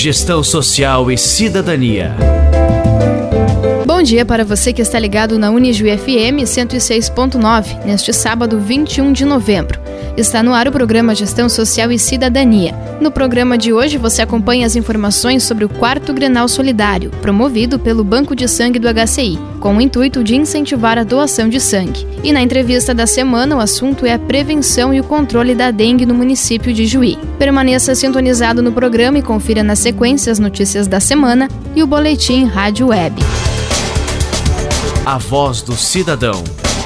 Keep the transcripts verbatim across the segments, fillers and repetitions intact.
Gestão Social e Cidadania. Bom dia para você que está ligado na Unijuí F M cento e seis ponto nove, neste sábado vinte e um de novembro. Está no ar o programa Gestão Social e Cidadania. No programa de hoje você acompanha as informações sobre o quarto Grenal Solidário, promovido pelo Banco de Sangue do H C I, com o intuito de incentivar a doação de sangue. E na entrevista da semana o assunto é a prevenção e o controle da dengue no município de Juí. Permaneça sintonizado no programa e confira na sequência as notícias da semana e o boletim Rádio Web. A voz do cidadão.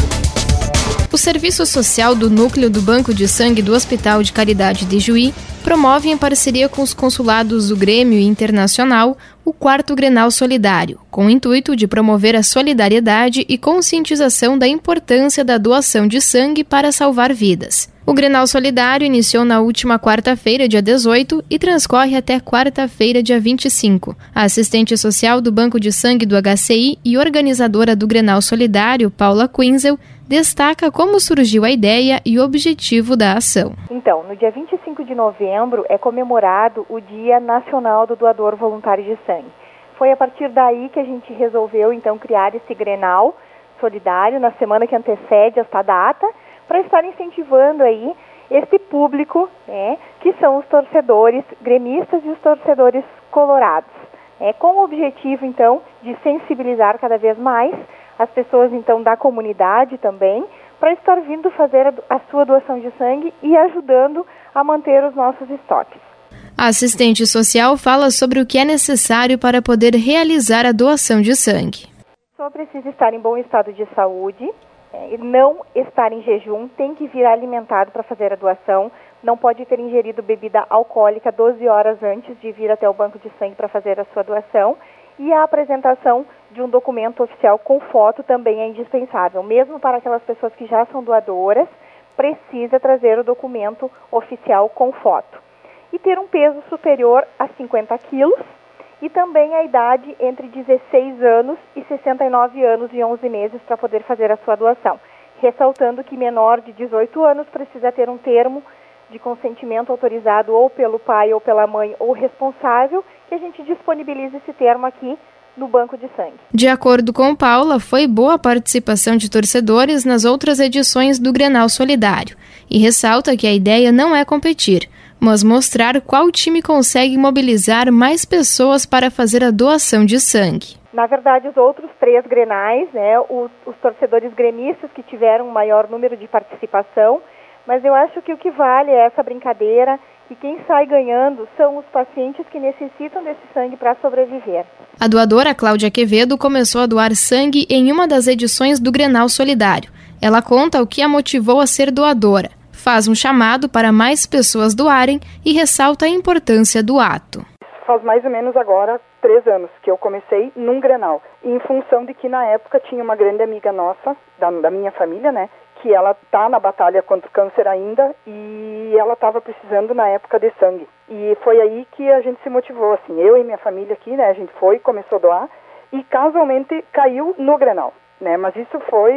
O Serviço Social do Núcleo do Banco de Sangue do Hospital de Caridade de Juí promove, em parceria com os consulados do Grêmio e Internacional, o quarto Grenal Solidário, com o intuito de promover a solidariedade e conscientização da importância da doação de sangue para salvar vidas. O Grenal Solidário iniciou na última quarta-feira, dia dezoito, e transcorre até quarta-feira, dia vinte e cinco. A assistente social do Banco de Sangue do H C I e organizadora do Grenal Solidário, Paula Quinzel, destaca como surgiu a ideia e o objetivo da ação. Então, no dia vinte e cinco de novembro é comemorado o Dia Nacional do Doador Voluntário de Sangue. Foi a partir daí que a gente resolveu, então, criar esse Grenal Solidário na semana que antecede esta data, para estar incentivando aí esse público, né, que são os torcedores gremistas e os torcedores colorados, né, com o objetivo, então, de sensibilizar cada vez mais as pessoas, então, da comunidade também, para estar vindo fazer a, a sua doação de sangue e ajudando a manter os nossos estoques. A assistente social fala sobre o que é necessário para poder realizar a doação de sangue. A pessoa precisa estar em bom estado de saúde, é, não estar em jejum, tem que vir alimentado para fazer a doação, não pode ter ingerido bebida alcoólica doze horas antes de vir até o banco de sangue para fazer a sua doação. E a apresentação de um documento oficial com foto também é indispensável. Mesmo para aquelas pessoas que já são doadoras, precisa trazer o documento oficial com foto. E ter um peso superior a cinquenta quilos e também a idade entre dezesseis anos e sessenta e nove anos e onze meses para poder fazer a sua doação. Ressaltando que menor de dezoito anos precisa ter um termo de consentimento autorizado ou pelo pai ou pela mãe ou responsável, que a gente disponibiliza esse termo aqui no banco de sangue. De acordo com Paula, foi boa a participação de torcedores nas outras edições do Grenal Solidário e ressalta que a ideia não é competir, mas mostrar qual time consegue mobilizar mais pessoas para fazer a doação de sangue. Na verdade, os outros três Grenais, né, os, os torcedores gremistas que tiveram um maior número de participação, mas eu acho que o que vale é essa brincadeira e quem sai ganhando são os pacientes que necessitam desse sangue para sobreviver. A doadora Cláudia Quevedo começou a doar sangue em uma das edições do Grenal Solidário. Ela conta o que a motivou a ser doadora, faz um chamado para mais pessoas doarem e ressalta a importância do ato. Faz mais ou menos agora três anos que eu comecei num Grenal, em função de que na época tinha uma grande amiga nossa, da, da minha família, né, que ela está na batalha contra o câncer ainda e ela estava precisando na época de sangue. E foi aí que a gente se motivou, assim, eu e minha família aqui, né, a gente foi, começou a doar e casualmente caiu no Grenal, né, mas isso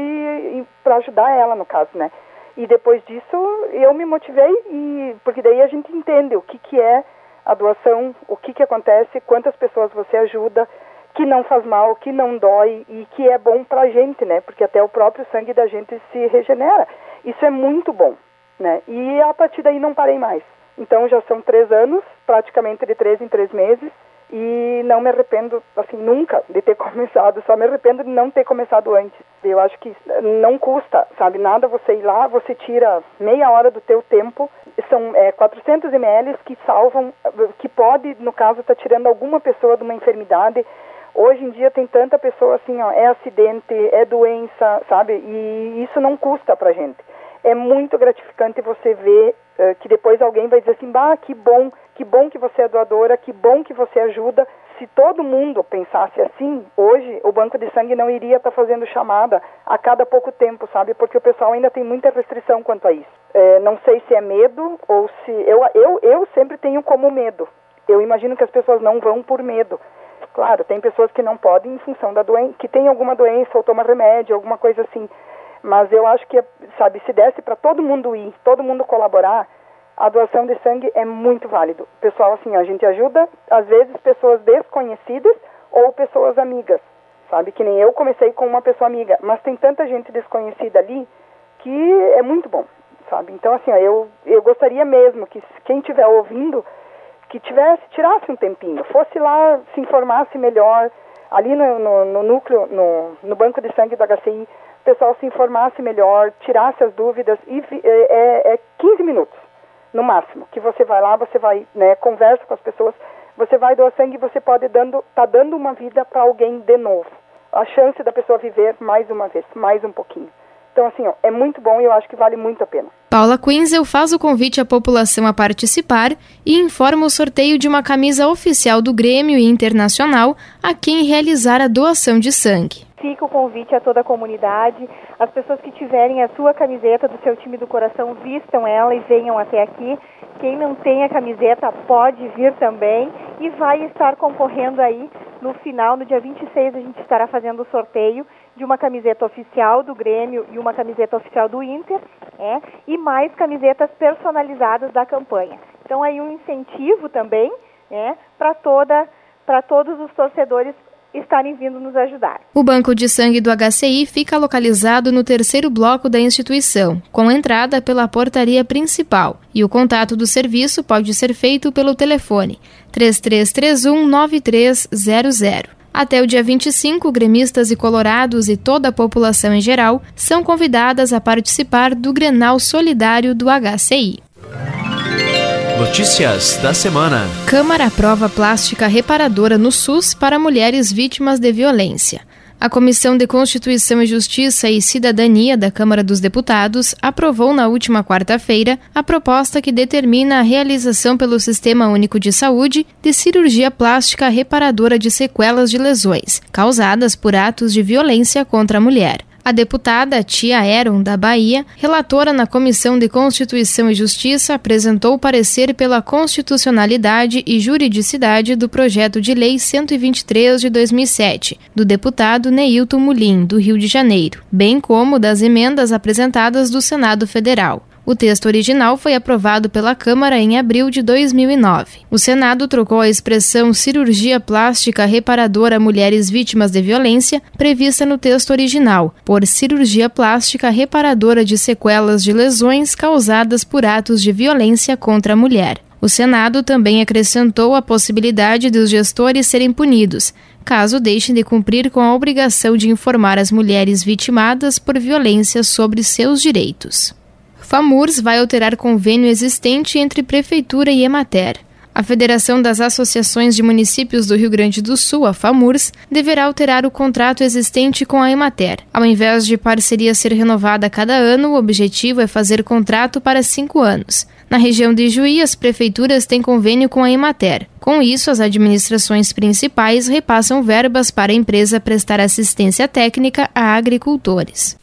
foi para ajudar ela no caso, né. E depois disso eu me motivei, e, porque daí a gente entende o que, que é a doação, o que, que acontece, quantas pessoas você ajuda, que não faz mal, que não dói e que é bom pra gente, né? Porque até o próprio sangue da gente se regenera. Isso é muito bom, né? E a partir daí não parei mais. Então já são três anos, praticamente de três em três meses, e não me arrependo, assim, nunca de ter começado, só me arrependo de não ter começado antes. Eu acho que não custa, sabe, nada você ir lá, você tira meia hora do teu tempo, são é, quatrocentos mililitros que salvam, que pode, no caso, estar tá tirando alguma pessoa de uma enfermidade. Hoje em dia tem tanta pessoa assim, ó, é acidente, é doença, sabe, e isso não custa pra gente. É muito gratificante você ver uh, que depois alguém vai dizer assim, bah, que bom, que bom que você é doadora, que bom que você ajuda. Se todo mundo pensasse assim, hoje o banco de sangue não iria estar tá fazendo chamada a cada pouco tempo, sabe? Porque o pessoal ainda tem muita restrição quanto a isso. É, não sei se é medo ou se... Eu, eu, eu sempre tenho como medo. Eu imagino que as pessoas não vão por medo. Claro, tem pessoas que não podem em função da doença, que tem alguma doença ou toma remédio, alguma coisa assim. Mas eu acho que, sabe, se desse para todo mundo ir, todo mundo colaborar, a doação de sangue é muito válido. Pessoal, assim, a gente ajuda, às vezes, pessoas desconhecidas ou pessoas amigas, sabe? Que nem eu comecei com uma pessoa amiga, mas tem tanta gente desconhecida ali que é muito bom, sabe? Então, assim, ó, eu, eu gostaria mesmo que quem estiver ouvindo, que tivesse, tirasse um tempinho, fosse lá, se informasse melhor, ali no, no, no núcleo, no, no banco de sangue do H C I, o pessoal se informasse melhor, tirasse as dúvidas, e é, é quinze minutos. No máximo, que você vai lá, você vai, né, conversa com as pessoas, você vai doar sangue e você pode dando, tá dando uma vida para alguém de novo. A chance da pessoa viver mais uma vez, mais um pouquinho. Então, assim, ó, é muito bom e eu acho que vale muito a pena. Paula Quinzel faz o convite à população a participar e informa o sorteio de uma camisa oficial do Grêmio Internacional a quem realizar a doação de sangue. Fica o convite a toda a comunidade, as pessoas que tiverem a sua camiseta do seu time do coração, vistam ela e venham até aqui. Quem não tem a camiseta pode vir também e vai estar concorrendo aí no final, no dia vinte e seis, a gente estará fazendo o sorteio de uma camiseta oficial do Grêmio e uma camiseta oficial do Inter, é, e mais camisetas personalizadas da campanha. Então aí um incentivo também, é, para toda, para todos os torcedores estarem vindo nos ajudar. O banco de sangue do H C I fica localizado no terceiro bloco da instituição, com entrada pela portaria principal, e o contato do serviço pode ser feito pelo telefone três três três um nove três zero zero. Até o dia vinte e cinco, gremistas e colorados e toda a população em geral são convidadas a participar do Grenal Solidário do H C I. Notícias da semana. Câmara aprova plástica reparadora no SUS para mulheres vítimas de violência. A Comissão de Constituição e Justiça e Cidadania da Câmara dos Deputados aprovou na última quarta-feira a proposta que determina a realização pelo Sistema Único de Saúde de cirurgia plástica reparadora de sequelas de lesões causadas por atos de violência contra a mulher. A deputada Tia Aron, da Bahia, relatora na Comissão de Constituição e Justiça, apresentou o parecer pela constitucionalidade e juridicidade do projeto de lei cento e vinte e três de dois mil e sete, do deputado Neilton Mulim, do Rio de Janeiro, bem como das emendas apresentadas do Senado Federal. O texto original foi aprovado pela Câmara em abril de dois mil e nove. O Senado trocou a expressão cirurgia plástica reparadora a mulheres vítimas de violência, prevista no texto original, por cirurgia plástica reparadora de sequelas de lesões causadas por atos de violência contra a mulher. O Senado também acrescentou a possibilidade dos gestores serem punidos, caso deixem de cumprir com a obrigação de informar as mulheres vitimadas por violência sobre seus direitos. FAMURS vai alterar convênio existente entre Prefeitura e Emater. A Federação das Associações de Municípios do Rio Grande do Sul, a FAMURS, deverá alterar o contrato existente com a Emater. Ao invés de parceria ser renovada a cada ano, o objetivo é fazer contrato para cinco anos. Na região de Juí, as prefeituras têm convênio com a Emater. Com isso, as administrações principais repassam verbas para a empresa prestar assistência técnica a agricultores.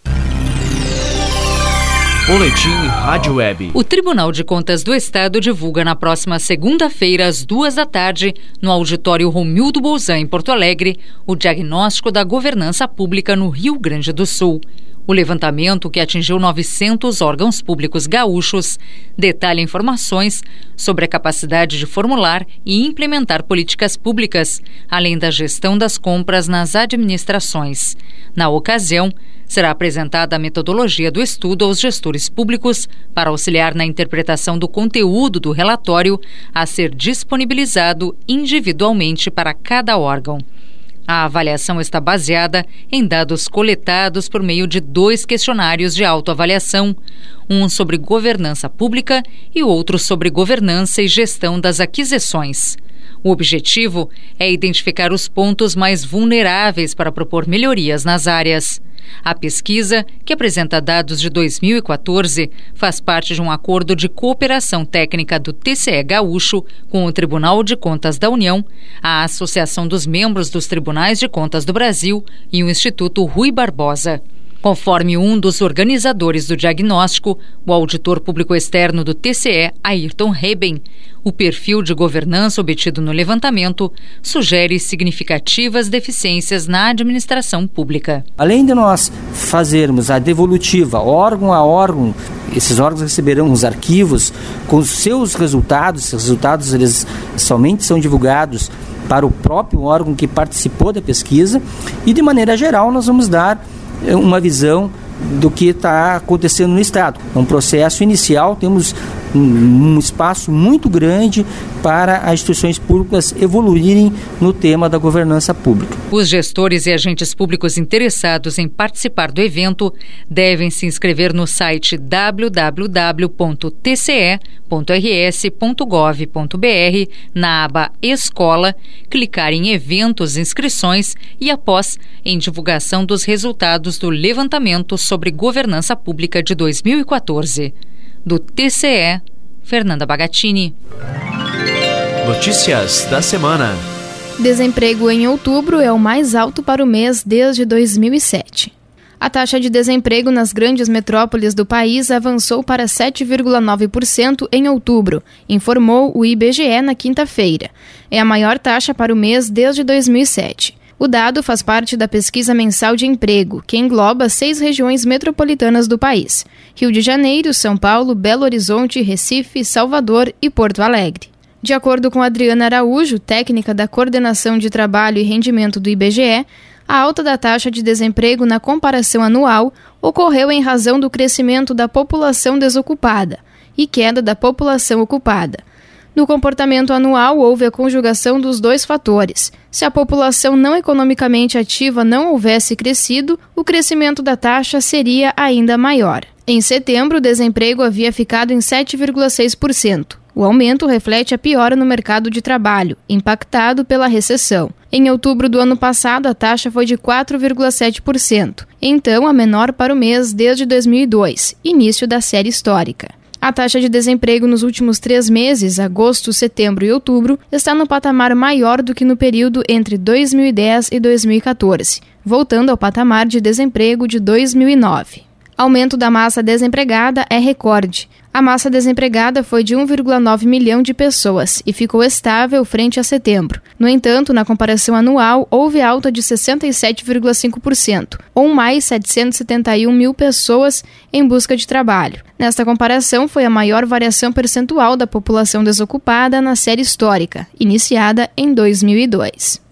Boletim Rádio Web. O Tribunal de Contas do Estado divulga na próxima segunda-feira, às duas da tarde, no auditório Romildo Bolzan, em Porto Alegre, o diagnóstico da governança pública no Rio Grande do Sul. O levantamento, que atingiu novecentos órgãos públicos gaúchos, detalha informações sobre a capacidade de formular e implementar políticas públicas, além da gestão das compras nas administrações. Na ocasião, será apresentada a metodologia do estudo aos gestores públicos para auxiliar na interpretação do conteúdo do relatório a ser disponibilizado individualmente para cada órgão. A avaliação está baseada em dados coletados por meio de dois questionários de autoavaliação, um sobre governança pública e outro sobre governança e gestão das aquisições. O objetivo é identificar os pontos mais vulneráveis para propor melhorias nas áreas. A pesquisa, que apresenta dados de dois mil e quatorze, faz parte de um acordo de cooperação técnica do T C E Gaúcho com o Tribunal de Contas da União, a Associação dos Membros dos Tribunais de Contas do Brasil e o Instituto Rui Barbosa. Conforme um dos organizadores do diagnóstico, o auditor público externo do T C E, Ayrton Reben, o perfil de governança obtido no levantamento sugere significativas deficiências na administração pública. Além de nós fazermos a devolutiva, órgão a órgão, esses órgãos receberão os arquivos com os seus resultados, esses resultados eles somente são divulgados para o próprio órgão que participou da pesquisa e, de maneira geral, nós vamos dar uma visão do que está acontecendo no Estado. É um processo inicial, temos um, um espaço muito grande para as instituições públicas evoluírem no tema da governança pública. Os gestores e agentes públicos interessados em participar do evento devem se inscrever no site w w w ponto t c e ponto r s ponto gov ponto b r na aba Escola, clicar em Eventos Inscrições e, após, em divulgação dos resultados do levantamento sobre governança pública de dois mil e quatorze. Do T C E, Fernanda Bagatini. Notícias da semana. Desemprego em outubro é o mais alto para o mês desde dois mil e sete. A taxa de desemprego nas grandes metrópoles do país avançou para sete vírgula nove por cento em outubro, informou o I B G E na quinta-feira. É a maior taxa para o mês desde dois mil e sete. O dado faz parte da Pesquisa Mensal de Emprego, que engloba seis regiões metropolitanas do país: Rio de Janeiro, São Paulo, Belo Horizonte, Recife, Salvador e Porto Alegre. De acordo com Adriana Araújo, técnica da Coordenação de Trabalho e Rendimento do I B G E, a alta da taxa de desemprego na comparação anual ocorreu em razão do crescimento da população desocupada e queda da população ocupada. No comportamento anual, houve a conjugação dos dois fatores. Se a população não economicamente ativa não houvesse crescido, o crescimento da taxa seria ainda maior. Em setembro, o desemprego havia ficado em sete vírgula seis por cento. O aumento reflete a piora no mercado de trabalho, impactado pela recessão. Em outubro do ano passado, a taxa foi de quatro vírgula sete por cento, então a menor para o mês desde dois mil e dois, início da série histórica. A taxa de desemprego nos últimos três meses, agosto, setembro e outubro, está no patamar maior do que no período entre dois mil e dez e dois mil e quatorze, voltando ao patamar de desemprego de dois mil e nove. Aumento da massa desempregada é recorde. A massa desempregada foi de um vírgula nove milhão de pessoas e ficou estável frente a setembro. No entanto, na comparação anual, houve alta de sessenta e sete vírgula cinco por cento, ou mais setecentos e setenta e um mil pessoas em busca de trabalho. Nesta comparação, foi a maior variação percentual da população desocupada na série histórica, iniciada em dois mil e dois.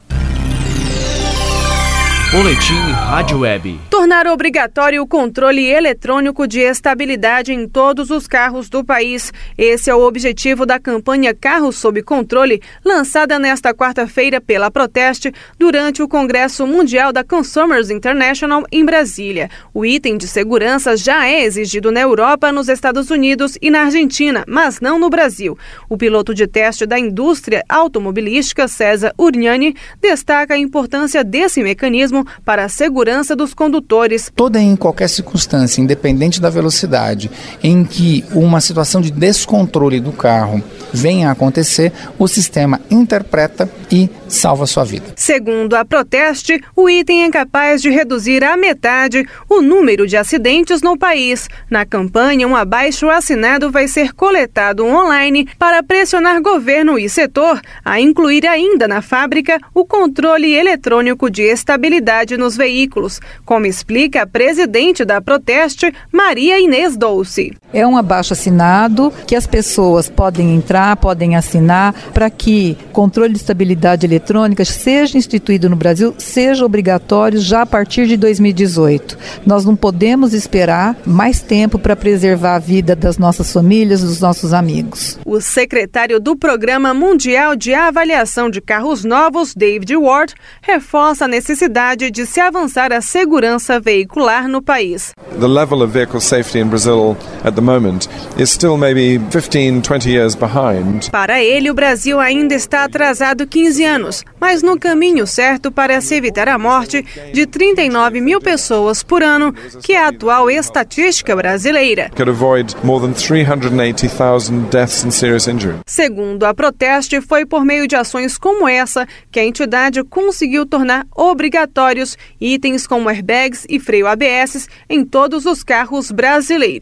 Boletim Rádio Web. Tornar obrigatório o controle eletrônico de estabilidade em todos os carros do país. Esse é o objetivo da campanha Carros Sob Controle, lançada nesta quarta-feira pela Proteste durante o Congresso Mundial da Consumers International em Brasília. O item de segurança já é exigido na Europa, nos Estados Unidos e na Argentina, mas não no Brasil. O piloto de teste da indústria automobilística, César Urgnani, destaca a importância desse mecanismo para a segurança dos condutores. Toda e em qualquer circunstância, independente da velocidade, em que uma situação de descontrole do carro venha a acontecer, o sistema interpreta e salva sua vida. Segundo a Proteste, o item é capaz de reduzir à metade o número de acidentes no país. Na campanha, um abaixo-assinado vai ser coletado online para pressionar governo e setor a incluir ainda na fábrica o controle eletrônico de estabilidade nos veículos, como explica a presidente da Proteste, Maria Inês Dolce. É um abaixo-assinado que as pessoas podem entrar, podem assinar para que controle de estabilidade eletrônica seja instituído no Brasil, seja obrigatório já a partir de dois mil e dezoito. Nós não podemos esperar mais tempo para preservar a vida das nossas famílias, dos nossos amigos. O secretário do Programa Mundial de Avaliação de Carros Novos, David Ward, reforça a necessidade de se avançar a segurança veicular no país. The level of vehicle safety in Brazil at the moment is still maybe fifteen, twenty years behind. Para ele, o Brasil ainda está atrasado quinze anos, mas no caminho certo para se evitar a morte de trinta e nove mil pessoas por ano, que é a atual estatística brasileira. Could avoid more than three hundred eighty thousand deaths and serious injury. Segundo a Proteste, foi por meio de ações como essa que a entidade conseguiu tornar obrigatórios itens como airbags e freio A B S em todos os carros brasileiros.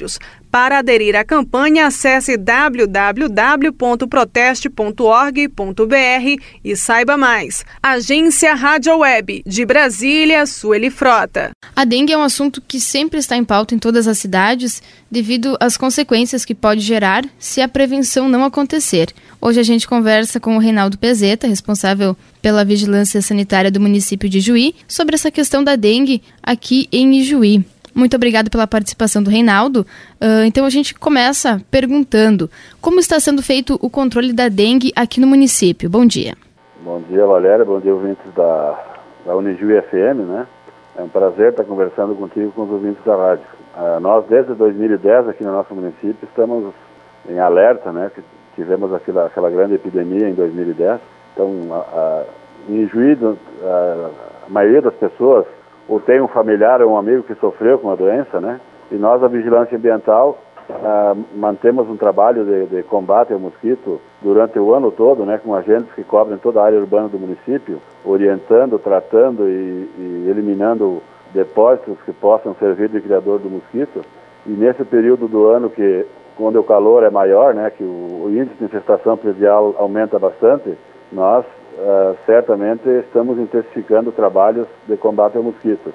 Para aderir à campanha, acesse w w w ponto proteste ponto org ponto b r e saiba mais. Agência Rádio Web, de Brasília, Sueli Frota. A dengue é um assunto que sempre está em pauta em todas as cidades, devido às consequências que pode gerar se a prevenção não acontecer. Hoje a gente conversa com o Reinaldo Pezeta, responsável pela vigilância sanitária do município de Ijuí, sobre essa questão da dengue aqui em Ijuí. Muito obrigado pela participação do Reinaldo. Uh, então a gente começa perguntando como está sendo feito o controle da dengue aqui no município. Bom dia. Bom dia, Valéria. Bom dia, ouvintes da, da Unijuí F M, né? É um prazer estar conversando contigo com os ouvintes da rádio. Uh, nós, desde dois mil e dez, aqui no nosso município, estamos em alerta, né? Que tivemos aquela, aquela grande epidemia em dois mil e dez. Então, a, a, em Ijuí, a, a maioria das pessoas ou tem um familiar ou um amigo que sofreu com a doença, né? E nós, a Vigilância Ambiental, ah, mantemos um trabalho de, de combate ao mosquito durante o ano todo, né? Com agentes que cobrem toda a área urbana do município, orientando, tratando e, e eliminando depósitos que possam servir de criador do mosquito. E nesse período do ano, que quando o calor é maior, né? Que o, o índice de infestação predial aumenta bastante, nós Uh, certamente estamos intensificando trabalhos de combate ao mosquito.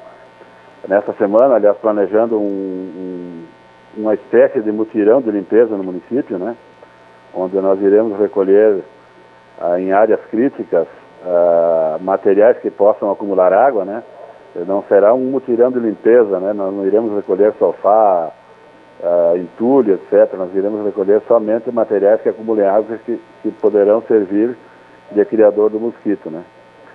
Nessa semana, aliás, planejando um, um, uma espécie de mutirão de limpeza no município, né? Onde nós iremos recolher uh, em áreas críticas uh, materiais que possam acumular água, né? Não será um mutirão de limpeza, né? Nós não iremos recolher sofá, uh, entulho, etcétera. Nós iremos recolher somente materiais que acumulem água que, que poderão servir de criador do mosquito, né?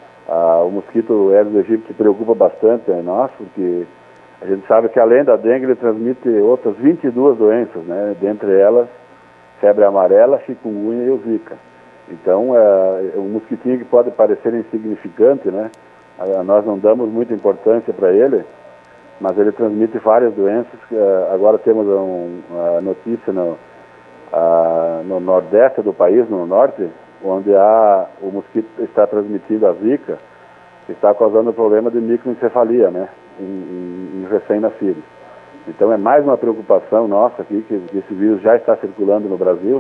Ah, o mosquito Aedes aegypti preocupa bastante a nós, porque a gente sabe que além da dengue ele transmite outras vinte e duas doenças, né? Dentre elas, febre amarela, chikungunya e o zika. Então, é, é um mosquitinho que pode parecer insignificante, né? Ah, nós não damos muita importância para ele, mas ele transmite várias doenças. Ah, agora temos um, uma notícia no, ah, no nordeste do país, no norte, onde há, o mosquito está transmitindo a zika, está causando problema de microencefalia, né, em, em, em recém-nascidos. Então é mais uma preocupação nossa aqui, que, que esse vírus já está circulando no Brasil.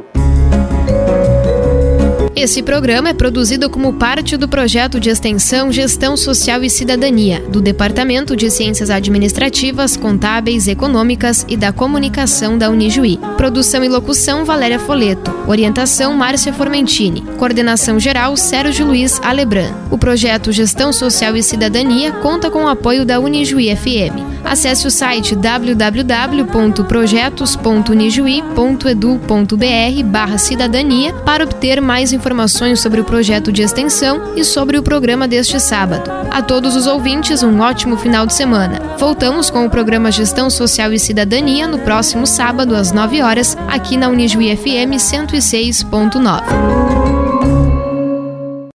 Esse programa é produzido como parte do projeto de extensão Gestão Social e Cidadania, do Departamento de Ciências Administrativas, Contábeis, Econômicas e da Comunicação da Unijuí. Produção e locução, Valéria Foleto. Orientação, Márcia Formentini. Coordenação geral, Sérgio Luiz Alebran. O projeto Gestão Social e Cidadania conta com o apoio da Unijuí F M. Acesse o site w w w ponto projetos ponto unijuí ponto edu ponto b r barra cidadania para obter mais informações sobre o projeto de extensão e sobre o programa deste sábado. A todos os ouvintes, um ótimo final de semana. Voltamos com o programa Gestão Social e Cidadania no próximo sábado, às nove horas, aqui na Unijuí F M cento e seis ponto nove.